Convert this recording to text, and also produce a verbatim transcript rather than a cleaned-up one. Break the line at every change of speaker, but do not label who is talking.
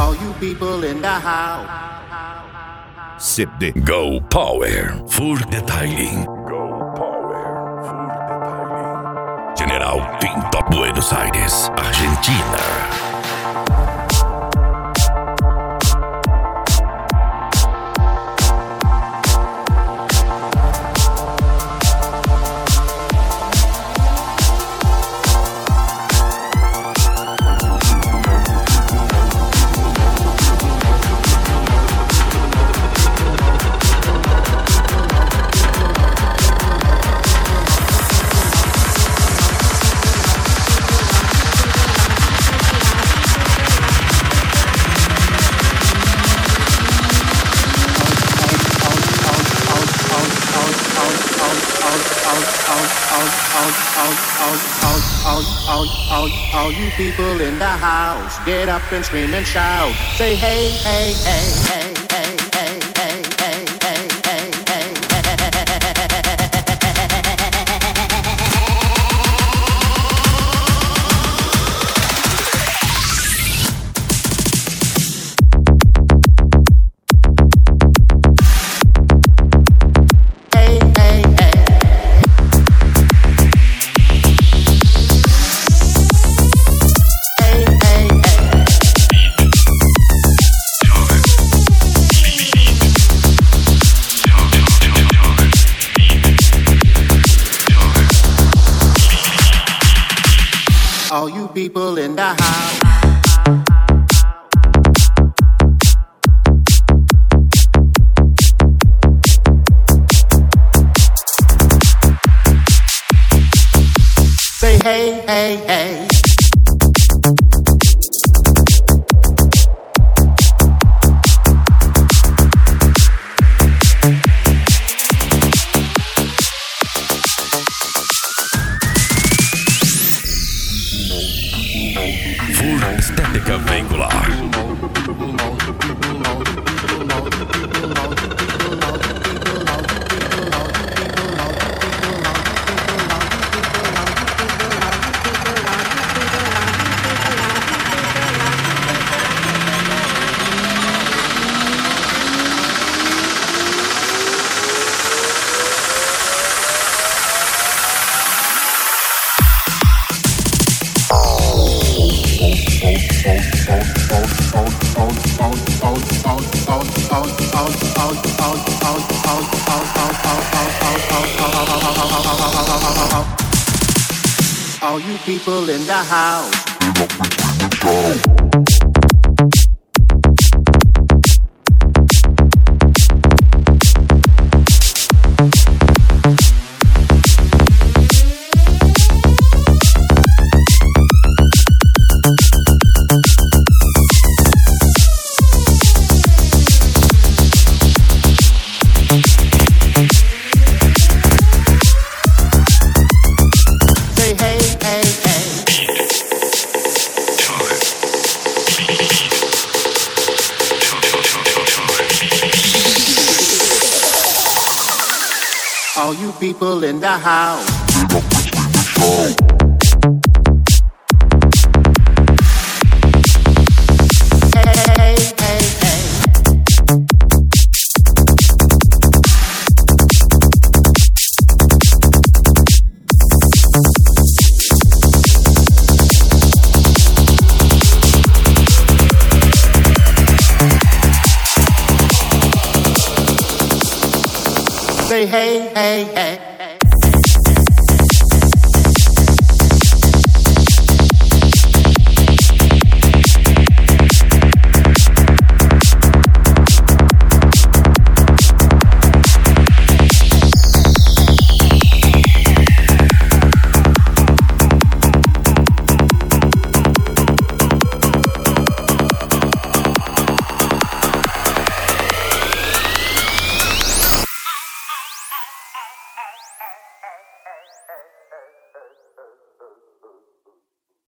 All you people in the house.
C D
Go Power Full Detailing.
Go Power Full Detailing.
General Pinto, Buenos Aires, Argentina.
All you people in the house, get up and scream and shout. Say hey, hey, hey, hey, hey, hey, hey, hey, hey, hey, hey, all you people in the house. Say hey, hey, hey.
Full Estética Veicular.
All you people in the house. All you people in the house. Hey, hey, hey, hey. Say hey, hey, hey.